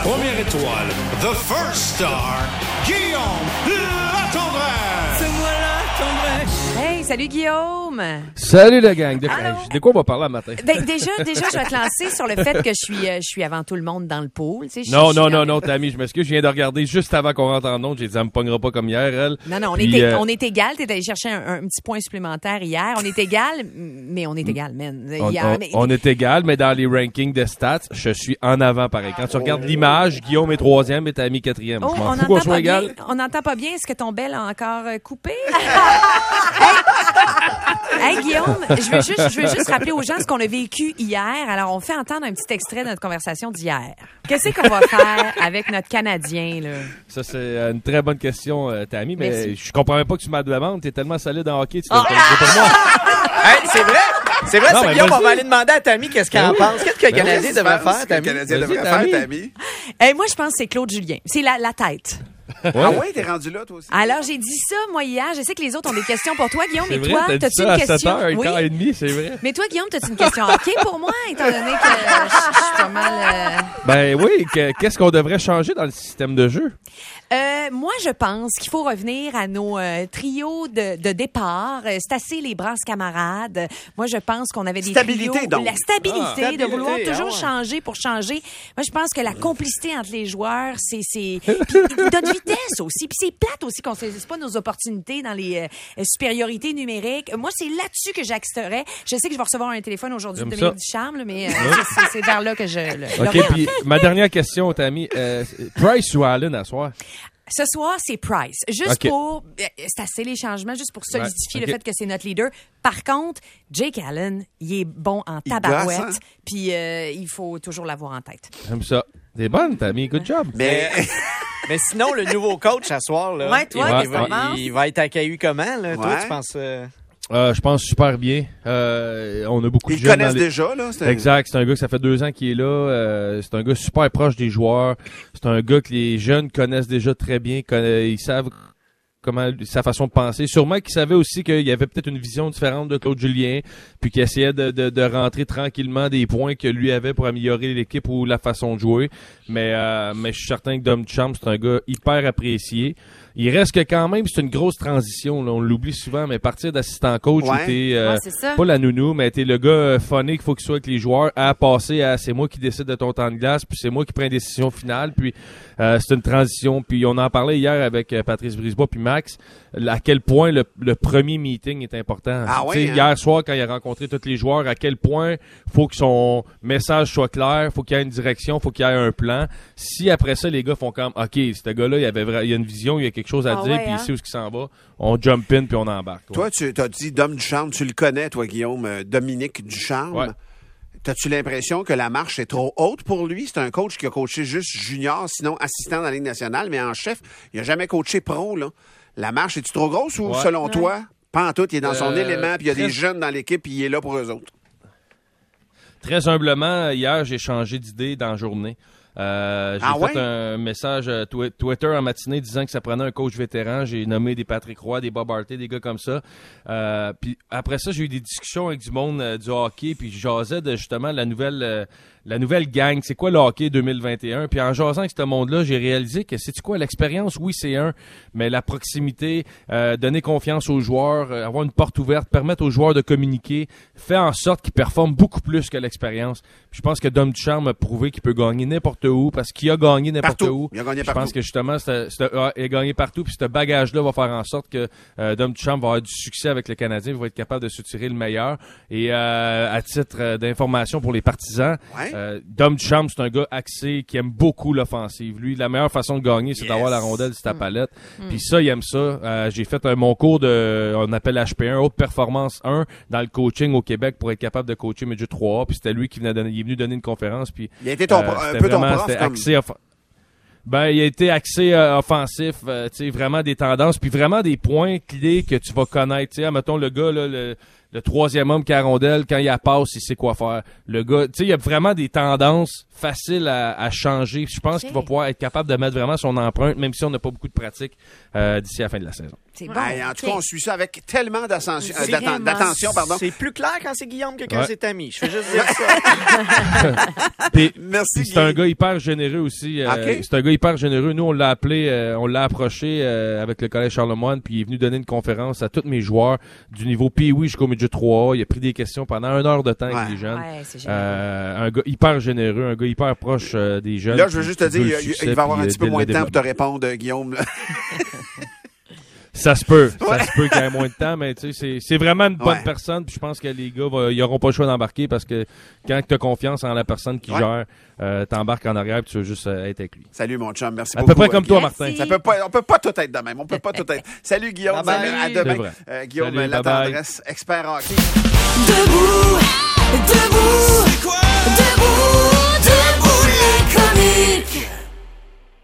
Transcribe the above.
première étoile, the first star, Guillaume Latendresse. C'est moi Latendresse. Hey, salut Guillaume! Salut la gang! De quoi on va parler le matin? Déjà, je vais te lancer sur le fait que je suis avant tout le monde dans le pool. Tu sais, Non, Tammy, je m'excuse, je viens de regarder juste avant qu'on rentre en onde, j'ai dit, elle me pognera pas comme hier, elle. Non, on est égal. T'es allé chercher un petit point supplémentaire hier. On est égal, mais on est égal, man. On est égal, mais dans les rankings de stats, je suis en avant, pareil. Quand tu regardes l'image, Guillaume est 3e et Tammy 4e. Je m'en fous qu'on soit égal. On n'entend pas bien. Est-ce que ton bel a encore coupé? Hey Guillaume, je veux juste rappeler aux gens ce qu'on a vécu hier. Alors, on fait entendre un petit extrait de notre conversation d'hier. Qu'est-ce qu'on va faire avec notre Canadien, là? Ça, c'est une très bonne question, Tammy, mais je comprends même pas que tu m'as demandé. T'es tellement solide en hockey, tu t'es pour moi. Hey, c'est vrai? C'est vrai, c'est Guillaume, on va aller demander à Tammy qu'est-ce qu'elle en pense. Qu'est-ce que le Canadien devrait faire, Tammy? Le Canadien devrait faire, Tammy? Moi, je pense que c'est Claude Julien. C'est la tête. Ouais. Ah ouais, t'es rendu là, toi aussi? Alors, j'ai dit ça, moi, hier. Je sais que les autres ont des questions pour toi, Guillaume. C'est Mais vrai, toi, t'as-tu une question? À 7h30, c'est vrai. Mais toi, Guillaume, t'as-tu une question hockey pour moi, étant donné que je suis pas mal... Ben oui, qu'est-ce qu'on devrait changer dans le système de jeu? Moi, je pense qu'il faut revenir à nos trios de départ. C'est assez les brasses camarades. Moi, je pense qu'on avait des stabilité, trios... donc. La stabilité, de vouloir toujours ouais. changer pour changer. Moi, je pense que la complicité entre les joueurs, c'est... Puis notre vitesse aussi. Puis c'est plate aussi qu'on ne saisisse pas nos opportunités dans les supériorités numériques. Moi, c'est là-dessus que j'axerais. Je sais que je vais recevoir un téléphone aujourd'hui de Dominique Ducharme, là, mais c'est vers là que je... OK, puis ma dernière question, Tammy. Price ou Allen à soir? Ce soir, c'est Price. Juste pour... C'est assez les changements, juste pour solidifier le fait que c'est notre leader. Par contre, Jake Allen, il est bon en tabarouette. Puis il faut toujours l'avoir en tête. J'aime ça. T'es bonne, Tammy. Good job. Mais sinon, le nouveau coach à soir, là, ouais, toi, il va être accueilli comment? Là? Ouais. Toi, tu penses... Je pense super bien. On a beaucoup de Ils jeunes connaissent déjà, là. Exact. C'est un gars que ça fait 2 ans qu'il est là. C'est un gars super proche des joueurs. C'est un gars que les jeunes connaissent déjà très bien. Ils savent comment sa façon de penser. Sûrement qu'il savait aussi qu'il y avait peut-être une vision différente de Claude Julien, puis qu'il essayait de rentrer tranquillement des points que lui avait pour améliorer l'équipe ou la façon de jouer. Mais je suis certain que Dom Ducharme, c'est un gars hyper apprécié. Il reste que quand même, c'est une grosse transition. Là. On l'oublie souvent, mais partir d'assistant coach où t'es pas la nounou, mais t'es le gars funny qu'il faut qu'il soit avec les joueurs, à passer à c'est moi qui décide de ton temps de glace, puis c'est moi qui prends une décision finale, puis c'est une transition. Puis on en parlait hier avec Patrice Brisebois puis Max, à quel point le premier meeting est important. Hier soir, quand il a rencontré tous les joueurs, à quel point faut que son message soit clair, faut qu'il y ait une direction, faut qu'il y ait un plan. Si après ça, les gars font comme, OK, ce gars-là, il y a une vision, il y a quelque chose à dire, puis il sait où il s'en va. On jump in, puis on embarque. Toi, tu as dit Dom Ducharme, tu le connais, toi, Guillaume, Dominique Ducharme. Ouais. T'as-tu l'impression que la marche est trop haute pour lui? C'est un coach qui a coaché juste junior, sinon assistant dans la Ligue nationale, mais en chef, il n'a jamais coaché pro, là. La marche, est-tu trop grosse ou, selon toi, pas en tout, il est dans son élément, puis il y a des jeunes dans l'équipe, puis il est là pour eux autres? Très humblement, hier, j'ai changé d'idée dans la journée. J'ai fait un message Twitter en matinée disant que ça prenait un coach vétéran. J'ai nommé des Patrick Roy, des Bob Hartley, des gars comme ça. Puis après ça, j'ai eu des discussions avec du monde du hockey, puis je jasais de justement la nouvelle gang. C'est quoi le hockey 2021? Puis en jasant avec ce monde-là, j'ai réalisé que c'est quoi l'expérience? Oui, c'est mais la proximité, donner confiance aux joueurs, avoir une porte ouverte, permettre aux joueurs de communiquer, fait en sorte qu'ils performent beaucoup plus que l'expérience. Puis je pense que Dom Ducharme a prouvé qu'il peut gagner n'importe où, parce qu'il a gagné n'importe où. Il a gagné je pense que justement, il a gagné partout, puis ce bagage-là va faire en sorte que Dom Ducharme va avoir du succès avec le Canadien, il va être capable de se tirer le meilleur. Et à titre d'information pour les partisans, Dom Ducharme, c'est un gars axé qui aime beaucoup l'offensive. Lui, la meilleure façon de gagner, c'est d'avoir la rondelle sur ta palette. Puis ça, il aime ça. J'ai fait mon cours on appelle HP1, Haute Performance 1, dans le coaching au Québec pour être capable de coacher Midget 3A. Puis c'était lui qui il est venu donner une conférence. Puis il a été un peu ton prof. Il a été axé offensif, tu sais, vraiment des tendances, puis vraiment des points clés que tu vas connaître. Tu sais, mettons le gars là, le troisième homme qui a la rondelle, quand il la passe, il sait quoi faire. Le gars, tu sais, il y a vraiment des tendances faciles à changer. Je pense qu'il va pouvoir être capable de mettre vraiment son empreinte, même si on n'a pas beaucoup de pratique d'ici à la fin de la saison. C'est bon. En tout cas, on suit ça avec tellement d'attention. Pardon. C'est plus clair quand c'est Guillaume que quand c'est Tammy. Je fais juste dire ça. Merci, c'est un gars hyper généreux aussi. C'est un gars hyper généreux. Nous, on l'a appelé, on l'a approché avec le Collège Charlemagne, puis il est venu donner une conférence à tous mes joueurs du niveau Pee-Wee jusqu'au midget 3A. Il a pris des questions pendant 1 heure de temps avec les jeunes. Ouais, c'est génial. Un gars hyper généreux, un gars hyper proche des jeunes. Là, je veux juste te dire, il va avoir un petit peu moins de temps pour te répondre, Guillaume. Ça se peut qu'il y ait moins de temps, mais tu sais, c'est vraiment une bonne personne, puis je pense que les gars, ils auront pas le choix d'embarquer parce que quand tu as confiance en la personne qui gère, t'embarques en arrière, puis tu veux juste être avec lui. Salut mon chum, merci beaucoup. beaucoup. À peu près comme toi, Martin. On peut pas tout être de même, on peut pas tout être. Salut Guillaume, à demain. Guillaume, la tendresse, expert hockey. Debout, debout, c'est quoi? Debout les comiques.